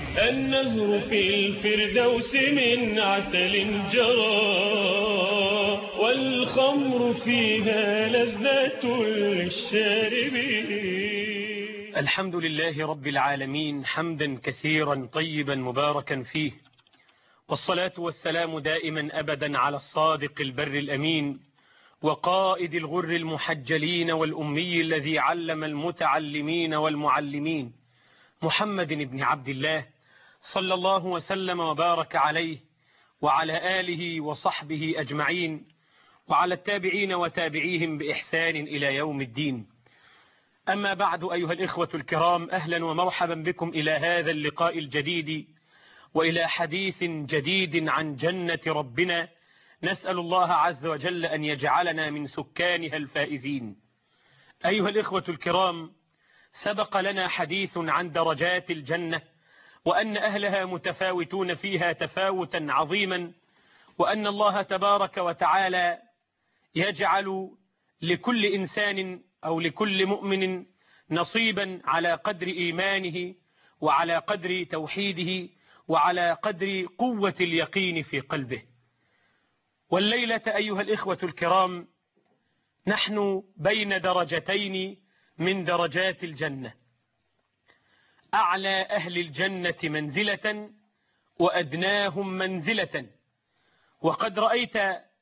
النهر في الفردوس من عسل جرى، والخمر فيها لذة للشاربين. الحمد لله رب العالمين، حمدا كثيرا طيبا مباركا فيه، والصلاة والسلام دائما أبدا على الصادق البر الأمين، وقائد الغر المحجلين والأمي الذي علم المتعلمين والمعلمين، محمد بن عبد الله صلى الله وسلم وبارك عليه وعلى آله وصحبه أجمعين، وعلى التابعين وتابعيهم بإحسان إلى يوم الدين. أما بعد، أيها الإخوة الكرام، أهلا ومرحبا بكم إلى هذا اللقاء الجديد وإلى حديث جديد عن جنة ربنا. نسأل الله عز وجل أن يجعلنا من سكانها الفائزين. أيها الإخوة الكرام، سبق لنا حديث عن درجات الجنة، وأن أهلها متفاوتون فيها تفاوتا عظيما، وأن الله تبارك وتعالى يجعل لكل إنسان أو لكل مؤمن نصيبا على قدر إيمانه وعلى قدر توحيده وعلى قدر قوة اليقين في قلبه. والليلة أيها الإخوة الكرام نحن بين درجتين من درجات الجنة، أعلى أهل الجنة منزلة وأدناهم منزلة. وقد رأيت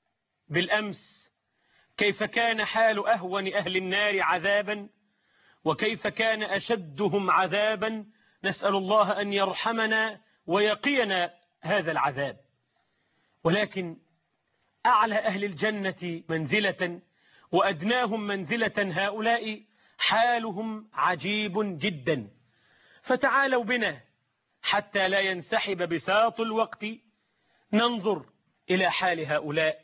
بالأمس كيف كان حال أهون أهل النار عذابا، وكيف كان أشدهم عذابا. نسأل الله أن يرحمنا ويقينا هذا العذاب. ولكن أعلى أهل الجنة منزلة وأدناهم منزلة، هؤلاء حالهم عجيب جدا. فتعالوا بنا حتى لا ينسحب بساط الوقت ننظر إلى حال هؤلاء.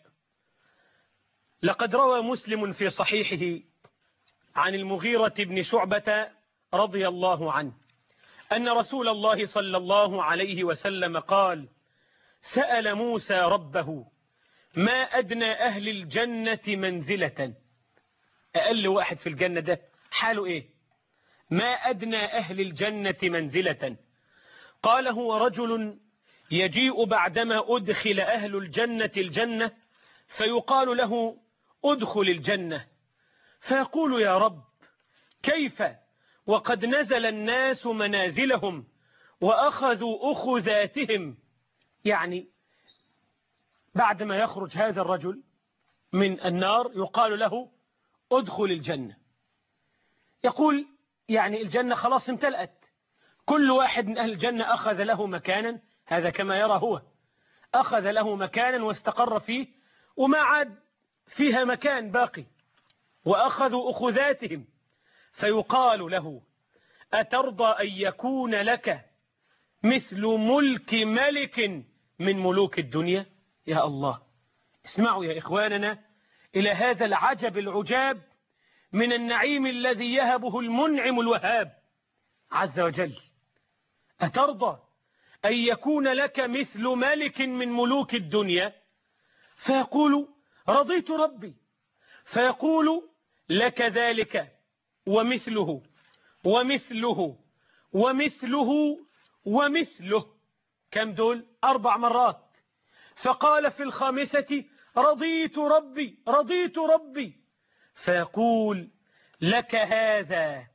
لقد روى مسلم في صحيحه عن المغيرة بن شعبة رضي الله عنه أن رسول الله صلى الله عليه وسلم قال: سأل موسى ربه ما أدنى أهل الجنة منزلة. أقل واحد في الجنة ده حاله إيه؟ ما أدنى أهل الجنة منزلة؟ قال: هو رجل يجيء بعدما أدخل أهل الجنة الجنة فيقال له: أدخل الجنة، فيقول: يا رب كيف وقد نزل الناس منازلهم وأخذوا أخذاتهم؟ يعني بعدما يخرج هذا الرجل من النار يقال له: أدخل الجنة. يقول يعني الجنة خلاص امتلأت، كل واحد من أهل الجنة أخذ له مكانا، هذا كما يرى هو، أخذ له مكانا واستقر فيه وما عاد فيها مكان باقي، وأخذوا أخذاتهم. فيقال له: أترضى أن يكون لك مثل ملك ملك من ملوك الدنيا؟ يا الله، اسمعوا يا إخواننا إلى هذا العجب العجاب من النعيم الذي يهبه المنعم الوهاب عز وجل. أترضى أن يكون لك مثل ملك من ملوك الدنيا؟ فيقول: رضيت ربي. فيقول: لك ذلك ومثله ومثله ومثله ومثله. كم دول؟ 4 مرات. فقال في الخامسة: رضيت ربي رضيت ربي. فيقول: لك هذا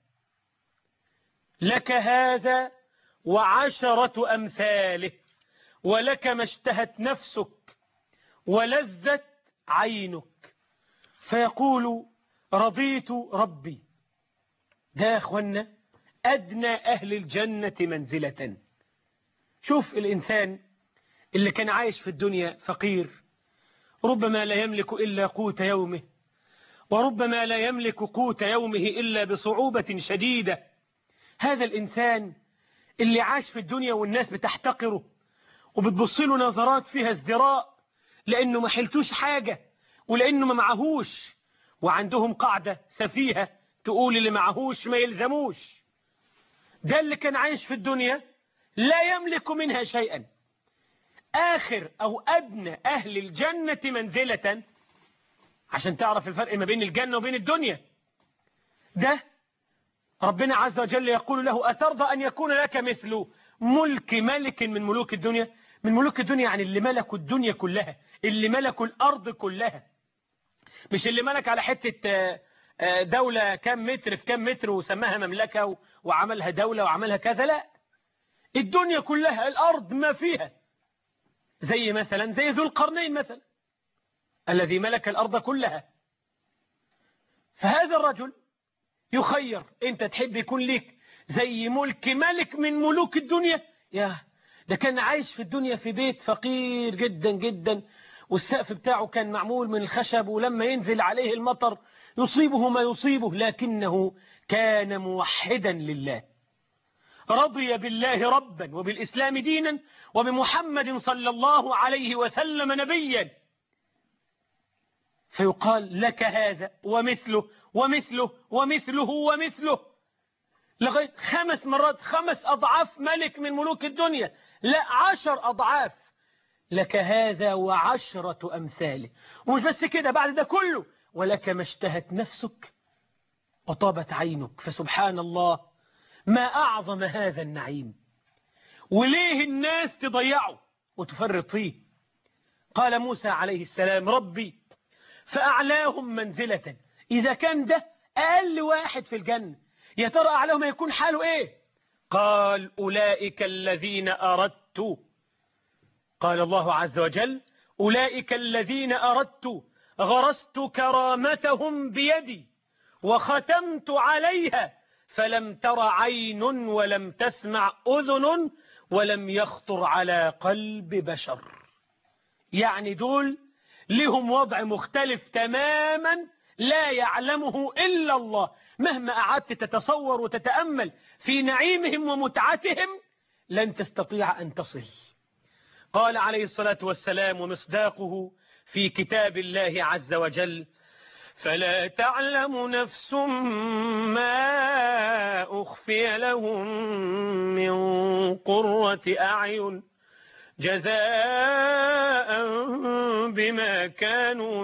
لك هذا و10 أمثاله، ولك ما اشتهت نفسك ولذت عينك. فيقول: رضيت ربي. ده يا أخوانا أدنى أهل الجنة منزلة. شوف الإنسان اللي كان عايش في الدنيا فقير، ربما لا يملك إلا قوت يومه، وربما لا يملك قوت يومه إلا بصعوبة شديدة. هذا الإنسان اللي عاش في الدنيا والناس بتحتقره وبتبص له نظرات فيها ازدراء لأنه ما حلتوش حاجة ولأنه ما معهوش، وعندهم قاعدة سفيهة تقول اللي معهوش ما يلزموش. ده اللي كان عايش في الدنيا لا يملك منها شيئا. آخر أو أدنى أهل الجنة منزلة، عشان تعرف الفرق ما بين الجنة وبين الدنيا، ده ربنا عز وجل يقول له: أترضى أن يكون لك مثل ملك ملك من ملوك الدنيا. من ملوك الدنيا يعني اللي ملكوا الدنيا كلها، اللي ملكوا الأرض كلها، مش اللي ملك على حتة دولة كم متر في كم متر وسماها مملكة وعملها دولة وعملها كذا. لا، الدنيا كلها، الأرض ما فيها. زي مثلا زي ذو القرنين مثلا الذي ملك الأرض كلها. فهذا الرجل يخير، انت تحب يكون لك زي ملك ملك من ملوك الدنيا؟ ده كان عايش في الدنيا في بيت فقير جدا جدا، والسقف بتاعه كان معمول من الخشب، ولما ينزل عليه المطر يصيبه ما يصيبه، لكنه كان موحدا لله، رضي بالله ربا وبالإسلام دينا وبمحمد صلى الله عليه وسلم نبيا. فيقال لك هذا ومثله ومثله ومثله ومثله لغاية 5 مرات، 5 أضعاف ملك من ملوك الدنيا، لا 10 أضعاف، لك هذا و10 أمثاله. ومش بس كده، بعد ده كله ولك ما اشتهت نفسك وطابت عينك. فسبحان الله، ما أعظم هذا النعيم، وليه الناس تضيعه وتفرط فيه. قال موسى عليه السلام: ربي فأعلاهم منزلة. إذا كان ده أقل واحد في الجنة، يا ترى أعلاهم يكون حاله إيه؟ قال: أولئك الذين أردت. قال الله عز وجل: أولئك الذين أردت غرست كرامتهم بيدي وختمت عليها فلم تر عين ولم تسمع أذن ولم يخطر على قلب بشر. يعني دول لهم وضع مختلف تماما لا يعلمه إلا الله. مهما قعدت تتصور وتتأمل في نعيمهم ومتعتهم لن تستطيع أن تصل. قال عليه الصلاة والسلام ومصداقه في كتاب الله عز وجل: فلا تعلم نفس ما أخفي لهم من قرة أعين جزاء بما كانوا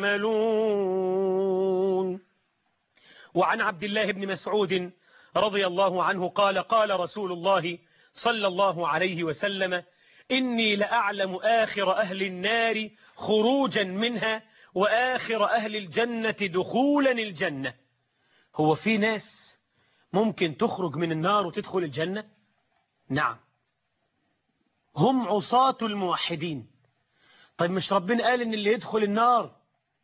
يعملون. وعن عبد الله بن مسعود رضي الله عنه قال: قال رسول الله صلى الله عليه وسلم: إني لأعلم آخر أهل النار خروجا منها وآخر أهل الجنة دخولا الجنة. هو في ناس ممكن تخرج من النار وتدخل الجنة؟ نعم، هم عصاة الموحدين. طيب مش ربنا قال إن اللي يدخل النار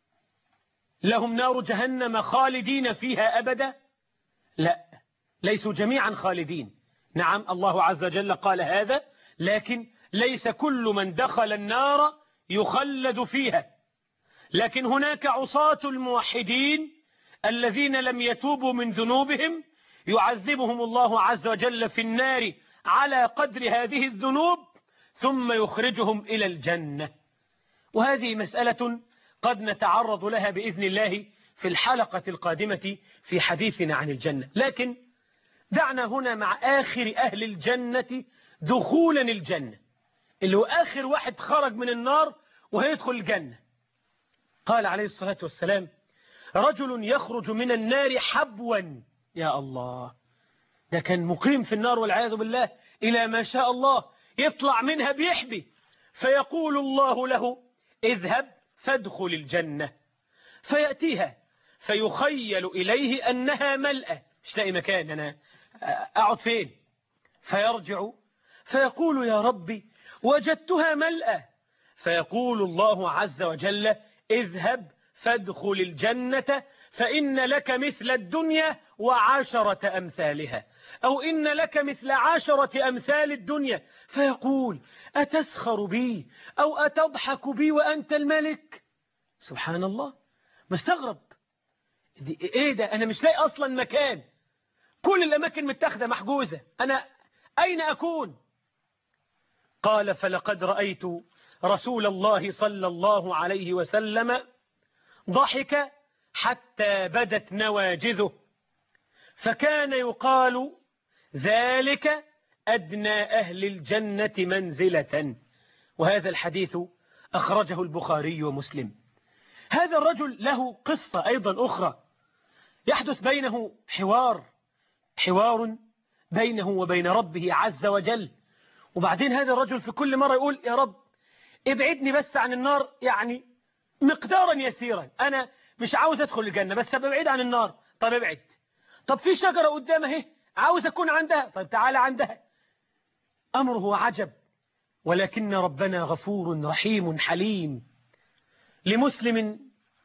لهم نار جهنم خالدين فيها أبدا؟ لا، ليسوا جميعا خالدين. نعم، الله عز وجل قال هذا، لكن ليس كل من دخل النار يخلد فيها. لكن هناك عصاة الموحدين الذين لم يتوبوا من ذنوبهم، يعذبهم الله عز وجل في النار على قدر هذه الذنوب ثم يخرجهم إلى الجنة. وهذه مسألة قد نتعرض لها بإذن الله في الحلقة القادمة في حديثنا عن الجنة. لكن دعنا هنا مع آخر أهل الجنة دخولا الجنة، اللي هو آخر واحد خرج من النار وهيدخل الجنة. قال عليه الصلاة والسلام: رجل يخرج من النار حبوا. يا الله، ده كان مقيم في النار والعياذ بالله إلى ما شاء الله، يطلع منها بيحبي، فيقول الله له: اذهب فادخل الجنة. فيأتيها فيخيل إليه أنها ملأة، مش لاقي مكان، أنا أقعد فين؟ فيرجع فيقول: يا ربي وجدتها ملأة. فيقول الله عز وجل: اذهب فادخل الجنة فإن لك مثل الدنيا و10 أمثالها، أو إن لك مثل 10 أمثال الدنيا. فيقول: أتسخر بي أو أتضحك بي وأنت الملك؟ سبحان الله، مستغرب، إيه ده؟ أنا مش لاقي أصلا مكان، كل الأماكن متاخدة محجوزة، أنا أين أكون؟ قال: فلقد رأيت رسول الله صلى الله عليه وسلم ضحك حتى بدت نواجذه، فكان يقال: ذلك أدنى أهل الجنة منزلة. وهذا الحديث أخرجه البخاري ومسلم. هذا الرجل له قصة أيضا أخرى، يحدث بينه حوار بينه وبين ربه عز وجل، وبعدين هذا الرجل في كل مرة يقول يا رب ابعدني بس عن النار، يعني مقدارا يسيرا، أنا مش عاوز أدخل الجنة بس أبعد عن النار. طب ابعد. طب في شجرة قدامها اهي عاوز أكون عندها، طيب تعالى عندها. أمره عجب، ولكن ربنا غفور رحيم حليم. لمسلم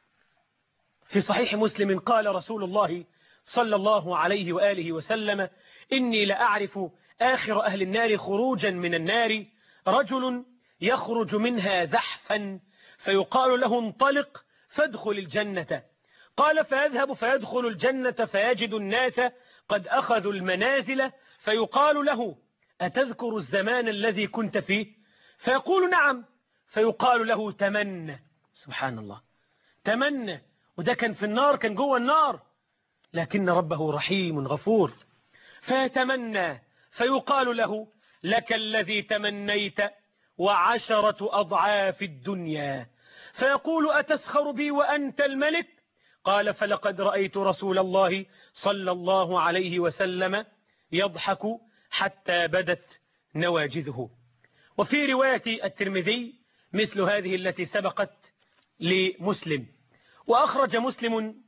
في صحيح مسلم قال رسول الله صلى الله عليه وآله وسلم: إني لأعرف آخر أهل النار خروجا من النار رجل يخرج منها زحفا فيقال له انطلق فادخل الجنة. قال فيذهب فيدخل الجنة فيجد الناس قد أخذوا المنازل، فيقال له أتذكر الزمان الذي كنت فيه؟ فيقول نعم. فيقال له تمنى. سبحان الله، تمنى. وده كان في النار، كان جوه النار، لكن ربه رحيم غفور. فيتمنى فيقال له لك الذي تمنيت و10 أضعاف الدنيا. فيقول أتسخر بي وأنت الملك؟ قال فلقد رأيت رسول الله صلى الله عليه وسلم يضحك حتى بدت نواجذه. وفي رواية الترمذي مثل هذه التي سبقت لمسلم. وأخرج مسلم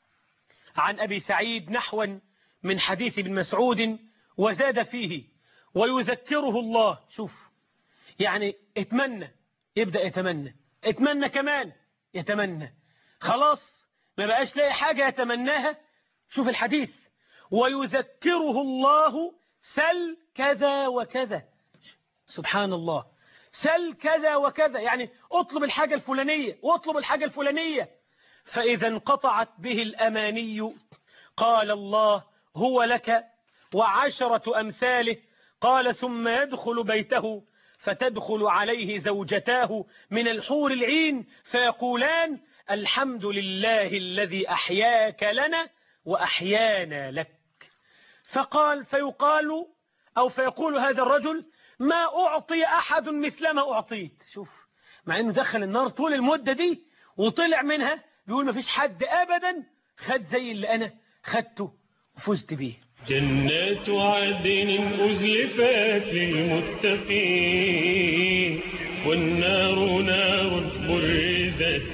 عن أبي سعيد نحوا من حديث ابن مسعود وزاد فيه ويذكره الله. شوف، يعني اتمنى، يبدأ يتمنى، اتمنى كمان، يتمنى، خلاص ما بقاش لاقي حاجة يتمناها. شوف الحديث: ويذكره الله سل كذا وكذا. سبحان الله، سل كذا وكذا، يعني اطلب الحاجة الفلانية واطلب الحاجة الفلانية. فإذا انقطعت به الأماني قال الله هو لك و10 أمثاله. قال ثم يدخل بيته فتدخل عليه زوجتاه من الحور العين فيقولان الحمد لله الذي أحياك لنا وأحيانا لك. فيقول هذا الرجل ما أعطي أحد مثل ما أعطيت. شوف، مع أنه دخل النار طول المدة دي وطلع منها بيقول ما فيش حد أبدا خد زي اللي أنا خدته وفزت بيه. جنات عدن أزلفت للمتقين والنار نار برزت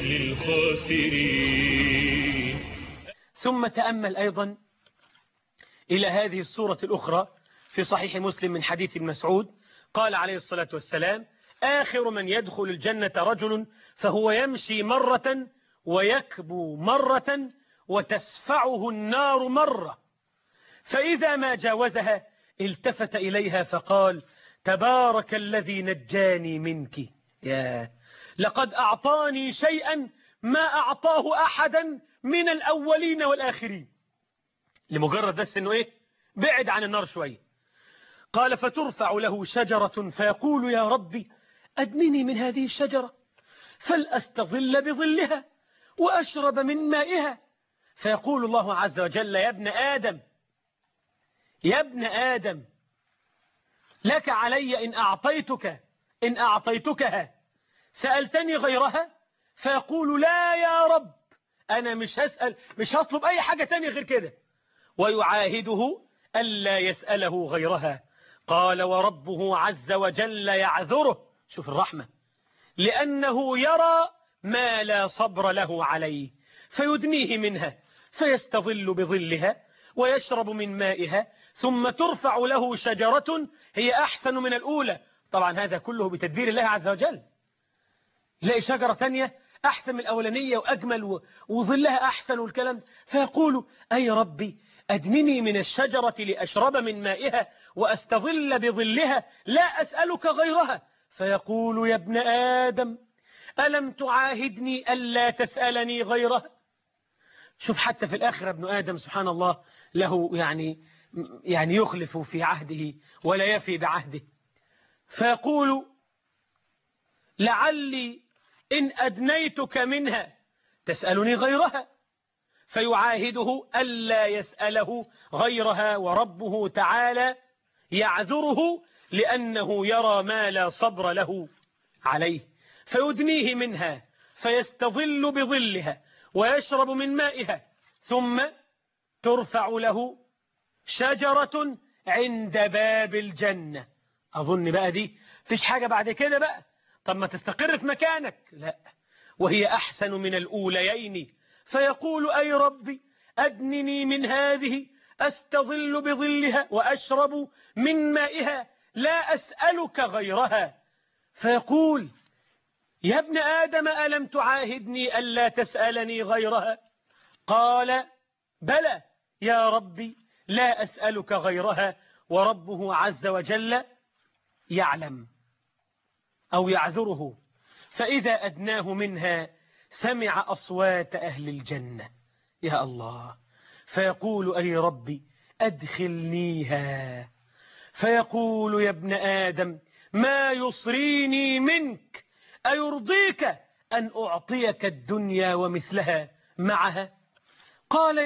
للخاسرين. ثم تأمل أيضا إلى هذه السورة الأخرى في صحيح مسلم من حديث ابن مسعود قال عليه الصلاة والسلام: آخر من يدخل الجنة رجل فهو يمشي مرة ويكبو مرة وتسفعه النار مرة، فإذا ما جاوزها التفت إليها فقال: تبارك الذي نجاني منك، يا لقد أعطاني شيئا ما أعطاه أحدا من الأولين والآخرين. لمجرد بس أنه بعد عن النار شوية. قال فترفع له شجرة فيقول يا ربي أدنني من هذه الشجرة فلأستظل بظلها وأشرب من مائها. فيقول الله عز وجل يا ابن آدم لك علي إن أعطيتكها سألتني غيرها؟ فيقول لا يا رب، أنا مش هطلب أي حاجة تانية غير كده. ويعاهده ألا يسأله غيرها. قال وربه عز وجل يعذره، شوف الرحمة، لأنه يرى ما لا صبر له عليه فيدنيه منها فيستظل بظلها ويشرب من مائها، ثم ترفع له شجرة هي أحسن من الأولى. طبعا هذا كله بتدبير الله عز وجل. يلاقي شجرة تانية أحسن من الأولانية وأجمل وظلها أحسن والكلام، فيقول أي ربي أدنني من الشجرة لأشرب من مائها وأستظل بظلها لا أسألك غيرها. فيقول يا ابن آدم ألم تعاهدني ألا تسألني غيرها؟ شوف حتى في الآخرة ابن آدم سبحان الله له يعني يخلف في عهده ولا يفي بعهده. فيقول لعلي إن أدنيتك منها تسألني غيرها، فيعاهده ألا يسأله غيرها، وربه تعالى يعذره لأنه يرى ما لا صبر له عليه، فيدنيه منها فيستظل بظلها ويشرب من مائها، ثم ترفع له شجرة عند باب الجنة. أظن بقى دي فيش حاجة بعد كده بقى، طب ما تستقر في مكانك. لا، وهي أحسن من الأوليين. فيقول أي ربي أدنني من هذه أستظل بظلها وأشرب من مائها لا أسألك غيرها. فيقول يا ابن آدم ألم تعاهدني ألا تسألني غيرها؟ قال بلى يا ربي لا أسألك غيرها. وربه عز وجل يعلم أو يعذره، فإذا أدناه منها سمع أصوات أهل الجنة. يا الله، فيقول أي ربي أدخلنيها. فيقول يا ابن آدم ما يصريني منك، أيرضيك أن أعطيك الدنيا ومثلها معها؟ قال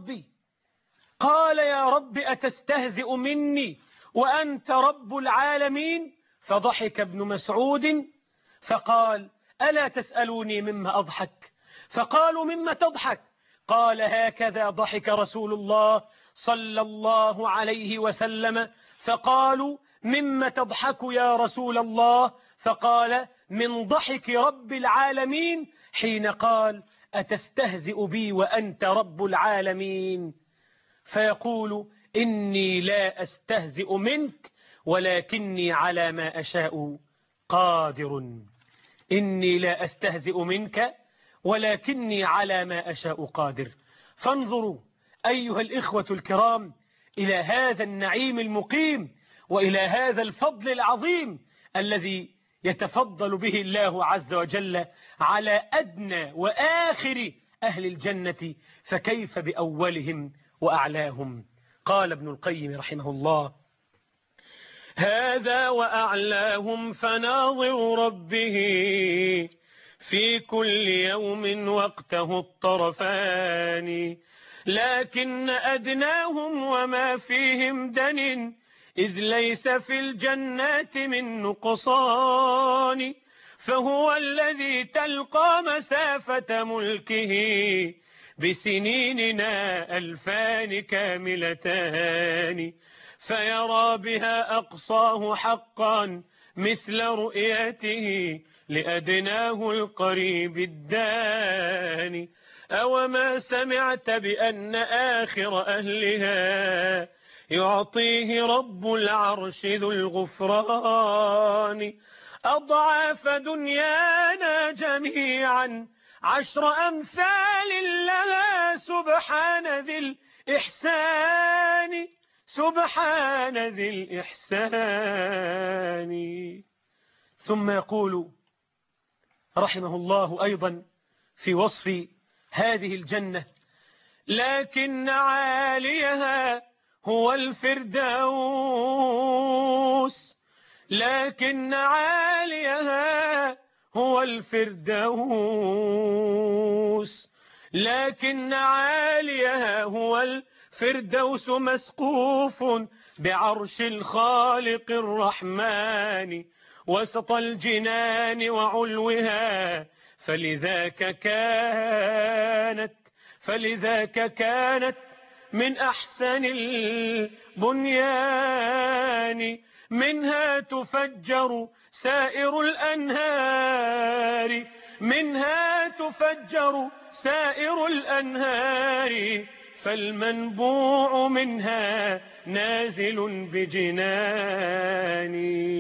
يا ربي أتستهزئ مني وأنت رب العالمين؟ فضحك ابن مسعود فقال ألا تسألوني مما أضحك؟ فقالوا مما تضحك؟ قال هكذا ضحك رسول الله صلى الله عليه وسلم. فقالوا مما تضحك يا رسول الله؟ فقال من ضحك رب العالمين حين قال أتستهزئ بي وأنت رب العالمين. فيقول إني لا أستهزئ منك ولكني على ما أشاء قادر. إني لا أستهزئ منك ولكني على ما أشاء قادر. فانظروا أيها الإخوة الكرام إلى هذا النعيم المقيم وإلى هذا الفضل العظيم الذي يتفضل به الله عز وجل على أدنى وآخر أهل الجنة، فكيف بأولهم وأعلاهم؟ قال ابن القيم رحمه الله هذا وأعلاهم فناظر ربه في كل يوم وقته الطرفان، لكن أدناهم وما فيهم دن إذ ليس في الجنات من نقصان، فهو الذي تلقى مسافة ملكه بسنيننا 2000 كاملتان، فيرى بها أقصاه حقا مثل رؤيته لأدناه القريب الداني. أوما سمعت بأن آخر أهلها يعطيه رب العرش ذو الغفران أضعاف دنيانا جميعا 10 أمثال لها سبحان ذي الإحسان، سبحان ذي الإحسان. ثم يقول رحمه الله أيضا في وصف هذه الجنة لكن عاليها هو الفردوس، لكن عاليها هو الفردوس، لكن عاليها هو الفردوس مسقوف بعرش الخالق الرحمن وسط الجنان وعلوها، فلذاك كانت من أحسن البنيان، منها تفجر سائر الأنهار، منها تفجر سائر الأنهار، فالمنبوع منها نازل بجنان.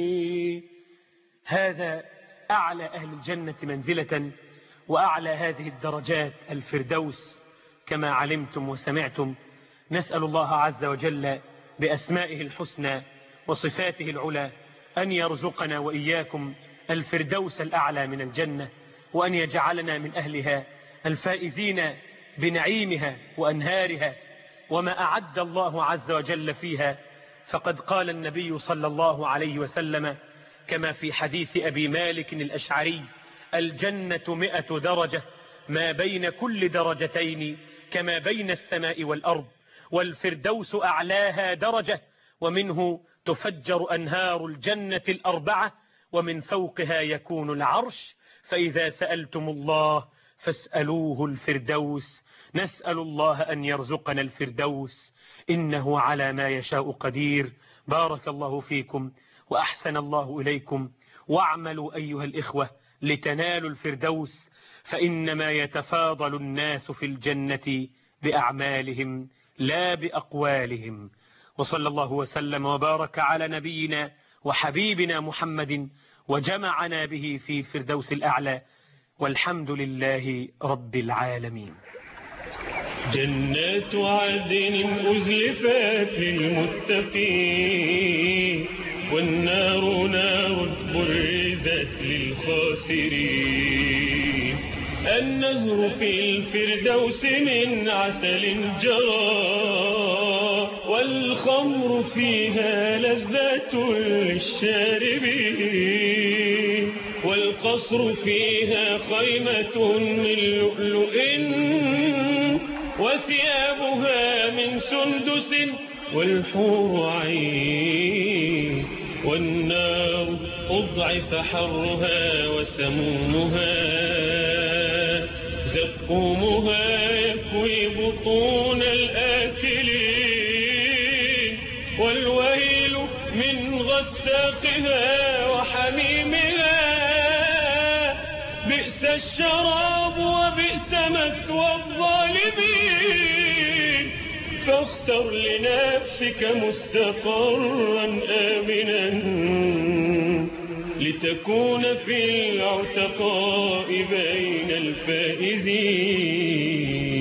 هذا أعلى أهل الجنة منزلة وأعلى هذه الدرجات الفردوس كما علمتم وسمعتم. نسأل الله عز وجل بأسمائه الحسنى وصفاته العلى أن يرزقنا وإياكم الفردوس الأعلى من الجنة، وأن يجعلنا من أهلها الفائزين بنعيمها وأنهارها وما أعد الله عز وجل فيها. فقد قال النبي صلى الله عليه وسلم كما في حديث أبي مالك الأشعري الجنة 100 درجة ما بين كل درجتين كما بين السماء والأرض، والفردوس أعلاها درجة، ومنه تفجر أنهار الجنة 4، ومن فوقها يكون العرش، فإذا سألتم الله فاسألوه الفردوس. نسأل الله أن يرزقنا الفردوس إنه على ما يشاء قدير. بارك الله فيكم وأحسن الله إليكم، واعملوا أيها الإخوة لتنالوا الفردوس، فإنما يتفاضل الناس في الجنة بأعمالهم لا بأقوالهم. وصلى الله وسلم وبارك على نبينا وحبيبنا محمد، وجمعنا به في الفردوس الأعلى، والحمد لله رب العالمين. جنات عدن أزلفت للمتقين، والنار نار برزت للخاسرين. النهر في الفردوس من عسل جرى، والخمر فيها لذة للشاربين، والقصر فيها خيمة من لؤلؤ، وثيابها من سندس والحور عين. والنار أضعف حرها وسمومها، زقومها يكوي بطون الآكلين. والويل من غساقها وحميمها، بئس الشراب وبئس مثوى الظالمين. فاختر لنفسك مستقرا آمنا، لتكون في العتقاء بين الفائزين.